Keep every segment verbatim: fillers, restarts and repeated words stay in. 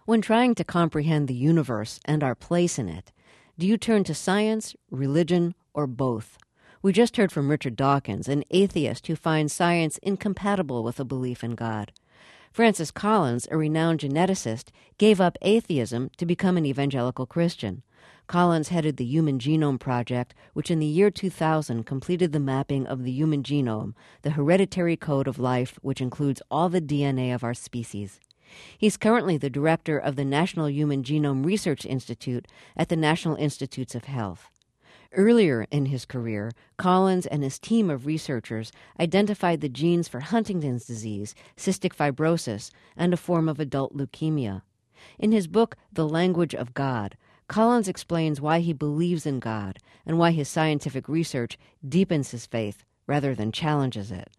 When trying to comprehend the universe and our place in it, do you turn to science, religion, or both? We just heard from Richard Dawkins, an atheist who finds science incompatible with a belief in God. Francis Collins, a renowned geneticist, gave up atheism to become an evangelical Christian. Collins headed the Human Genome Project, which in the year two thousand completed the mapping of the human genome, the hereditary code of life which includes all the D N A of our species. He's currently the director of the National Human Genome Research Institute at the National Institutes of Health. Earlier in his career, Collins and his team of researchers identified the genes for Huntington's disease, cystic fibrosis, and a form of adult leukemia. In his book, The Language of God, Collins explains why he believes in God and why his scientific research deepens his faith rather than challenges it.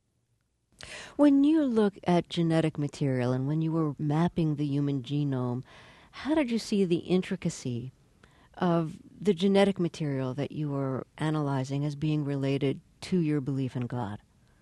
When you look at genetic material and when you were mapping the human genome, how did you see the intricacy of the genetic material that you were analyzing as being related to your belief in God?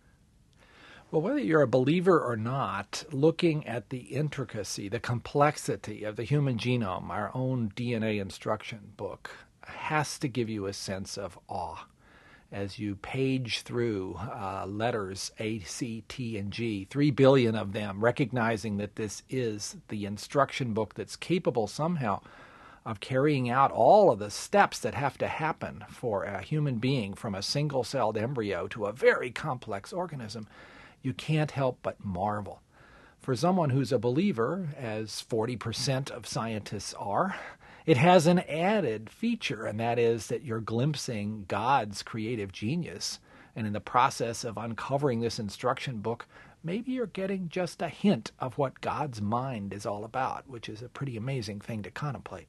Well, whether you're a believer or not, looking at the intricacy, the complexity of the human genome, our own D N A instruction book, has to give you a sense of awe. As you page through uh, letters A, C, T, and G, three billion of them, recognizing that this is the instruction book that's capable somehow of carrying out all of the steps that have to happen for a human being from a single-celled embryo to a very complex organism, you can't help but marvel. For someone who's a believer, as forty percent of scientists are, it has an added feature, and that is that you're glimpsing God's creative genius. And in the process of uncovering this instruction book, maybe you're getting just a hint of what God's mind is all about, which is a pretty amazing thing to contemplate.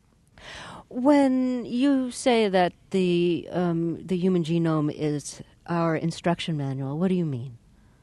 When you say that the um, the human genome is our instruction manual, what do you mean?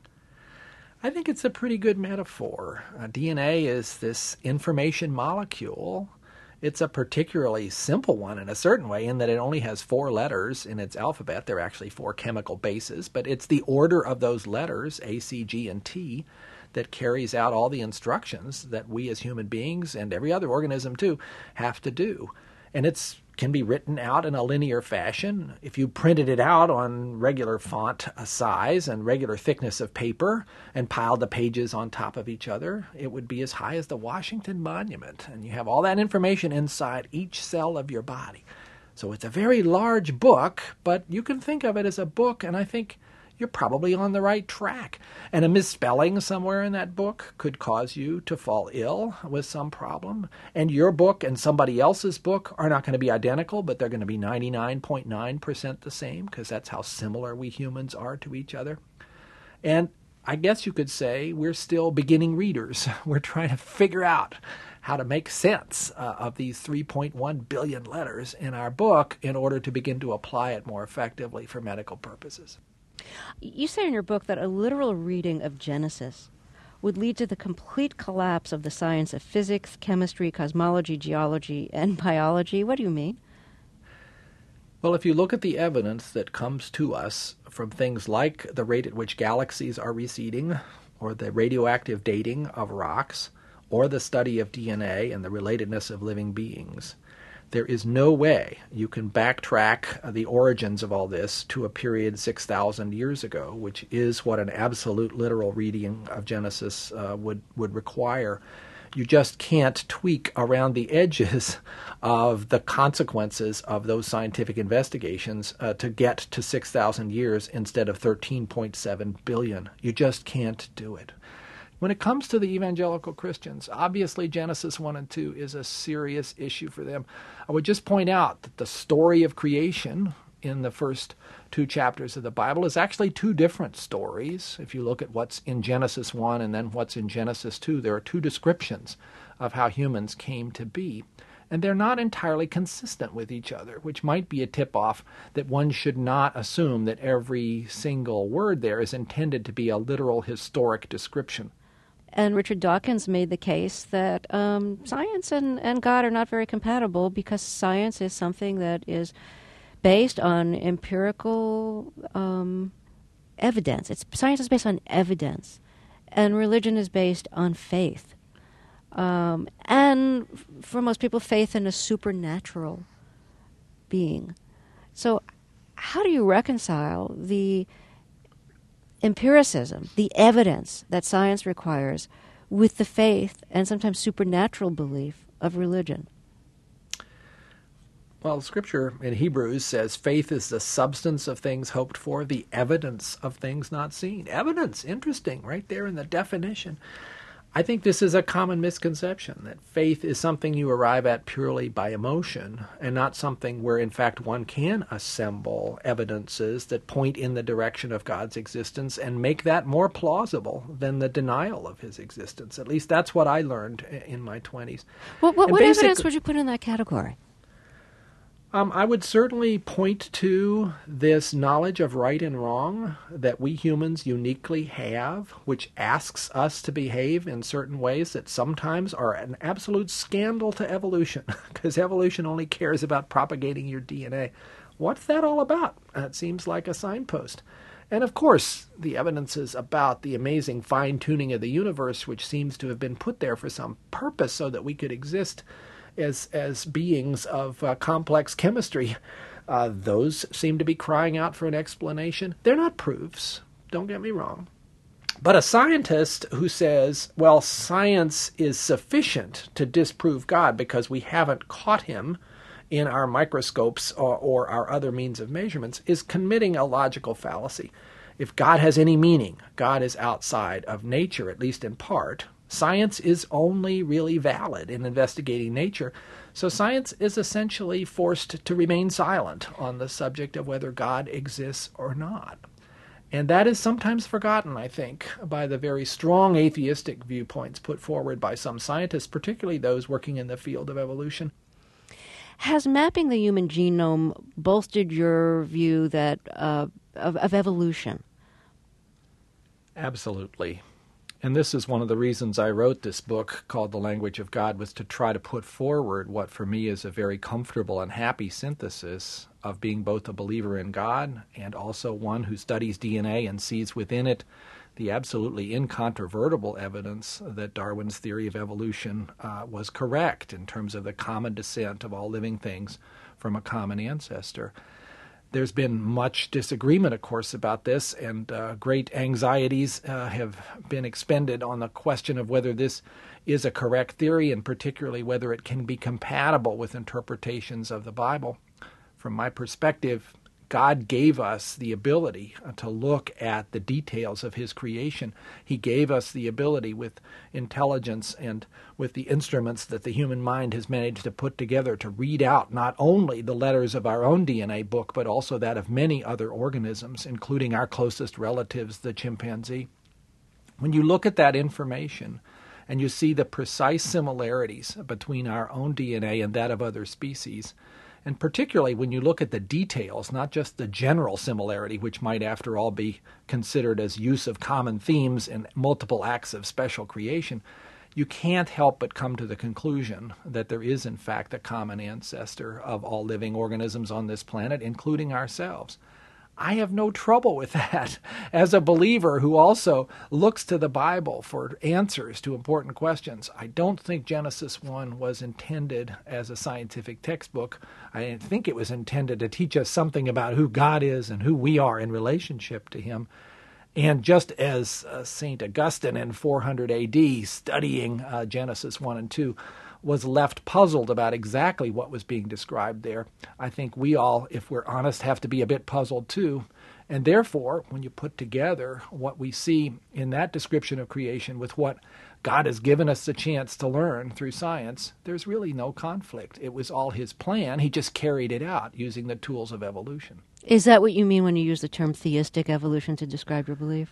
I think it's a pretty good metaphor. Uh, D N A is this information molecule. It's a particularly simple one in a certain way in that it only has four letters in its alphabet. They're actually four chemical bases, but it's the order of those letters, A, C, G, and T, that carries out all the instructions that we as human beings and every other organism too have to do. And it's can be written out in a linear fashion. If you printed it out on regular font size and regular thickness of paper and piled the pages on top of each other, it would be as high as the Washington Monument. And you have all that information inside each cell of your body. So it's a very large book, but you can think of it as a book, and I think you're probably on the right track. And a misspelling somewhere in that book could cause you to fall ill with some problem. And your book and somebody else's book are not going to be identical, but they're going to be ninety-nine point nine percent the same, because that's how similar we humans are to each other. And I guess you could say we're still beginning readers. We're trying to figure out how to make sense uh, of these three point one billion letters in our book in order to begin to apply it more effectively for medical purposes. You say in your book that a literal reading of Genesis would lead to the complete collapse of the science of physics, chemistry, cosmology, geology, and biology. What do you mean? Well, if you look at the evidence that comes to us from things like the rate at which galaxies are receding, or the radioactive dating of rocks, or the study of D N A and the relatedness of living beings, there is no way you can backtrack the origins of all this to a period six thousand years ago, which is what an absolute literal reading of Genesis uh, would, would require. You just can't tweak around the edges of the consequences of those scientific investigations uh, to get to six thousand years instead of thirteen point seven billion. You just can't do it. When it comes to the evangelical Christians, obviously Genesis one and two is a serious issue for them. I would just point out that the story of creation in the first two chapters of the Bible is actually two different stories. If you look at what's in Genesis one and then what's in Genesis two, there are two descriptions of how humans came to be. And they're not entirely consistent with each other, which might be a tip-off that one should not assume that every single word there is intended to be a literal historic description. And Richard Dawkins made the case that um, science and, and God are not very compatible because science is something that is based on empirical um, evidence. It's, science is based on evidence, and religion is based on faith. um, and f- for most people, faith in a supernatural being. So how do you reconcile the empiricism, the evidence that science requires, with the faith and sometimes supernatural belief of religion? Well, Scripture in Hebrews says faith is the substance of things hoped for, the evidence of things not seen. Evidence, interesting, right there in the definition. I think this is a common misconception, that faith is something you arrive at purely by emotion and not something where, in fact, one can assemble evidences that point in the direction of God's existence and make that more plausible than the denial of his existence. At least that's what I learned in my twenties. What, what, And what basic- evidence would you put in that category? Um, I would certainly point to this knowledge of right and wrong that we humans uniquely have, which asks us to behave in certain ways that sometimes are an absolute scandal to evolution, because evolution only cares about propagating your D N A. What's that all about? It seems like a signpost. And of course, the evidence is about the amazing fine-tuning of the universe, which seems to have been put there for some purpose so that we could exist as as beings of uh, complex chemistry. Uh, those seem to be crying out for an explanation. They're not proofs, don't get me wrong. But a scientist who says, well, science is sufficient to disprove God because we haven't caught him in our microscopes or, or our other means of measurements, is committing a logical fallacy. If God has any meaning, God is outside of nature, at least in part. Science is only really valid in investigating nature, so science is essentially forced to remain silent on the subject of whether God exists or not. And that is sometimes forgotten, I think, by the very strong atheistic viewpoints put forward by some scientists, particularly those working in the field of evolution. Has mapping the human genome bolstered your view that uh, of, of evolution? Absolutely. And this is one of the reasons I wrote this book called The Language of God, was to try to put forward what for me is a very comfortable and happy synthesis of being both a believer in God and also one who studies D N A and sees within it the absolutely incontrovertible evidence that Darwin's theory of evolution uh, was correct in terms of the common descent of all living things from a common ancestor. There's been much disagreement, of course, about this, and uh, great anxieties uh, have been expended on the question of whether this is a correct theory, and particularly whether it can be compatible with interpretations of the Bible. From my perspective, God gave us the ability to look at the details of his creation. He gave us the ability with intelligence and with the instruments that the human mind has managed to put together to read out not only the letters of our own D N A book, but also that of many other organisms, including our closest relatives, the chimpanzee. When you look at that information and you see the precise similarities between our own D N A and that of other species, and particularly when you look at the details, not just the general similarity, which might, after all, be considered as use of common themes in multiple acts of special creation, you can't help but come to the conclusion that there is, in fact, a common ancestor of all living organisms on this planet, including ourselves. I have no trouble with that. As a believer who also looks to the Bible for answers to important questions, I don't think Genesis one was intended as a scientific textbook. I think it was intended to teach us something about who God is and who we are in relationship to him. And just as uh, Saint Augustine in four hundred A D, studying uh, Genesis one and two, was left puzzled about exactly what was being described there, I think we all, if we're honest, have to be a bit puzzled too. And therefore, when you put together what we see in that description of creation with what God has given us the chance to learn through science, there's really no conflict. It was all his plan. He just carried it out using the tools of evolution. Is that what you mean when you use the term theistic evolution to describe your belief?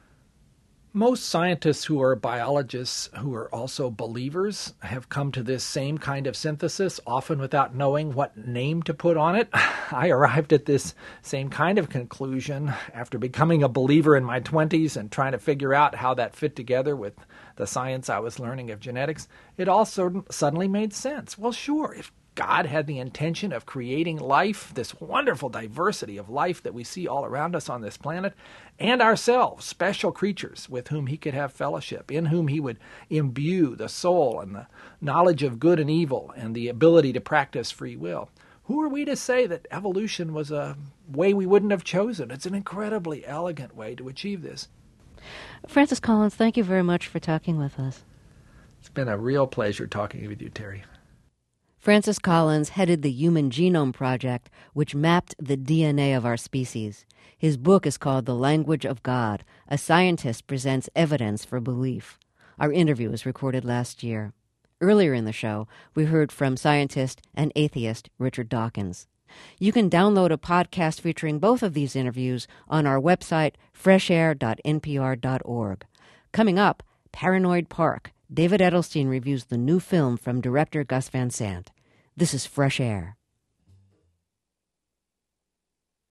Most scientists who are biologists who are also believers have come to this same kind of synthesis, often without knowing what name to put on it. I arrived at this same kind of conclusion after becoming a believer in my twenties and trying to figure out how that fit together with the science I was learning of genetics. It all suddenly made sense. Well, sure, if God had the intention of creating life, this wonderful diversity of life that we see all around us on this planet, and ourselves, special creatures with whom he could have fellowship, in whom he would imbue the soul and the knowledge of good and evil and the ability to practice free will. Who are we to say that evolution was a way we wouldn't have chosen? It's an incredibly elegant way to achieve this. Francis Collins, thank you very much for talking with us. It's been a real pleasure talking with you, Terry. Francis Collins headed the Human Genome Project, which mapped the D N A of our species. His book is called The Language of God. A Scientist Presents Evidence for Belief. Our interview was recorded last year. Earlier in the show, we heard from scientist and atheist Richard Dawkins. You can download a podcast featuring both of these interviews on our website, fresh air dot n p r dot org. Coming up, Paranoid Park. David Edelstein reviews the new film from director Gus Van Sant. This is Fresh Air.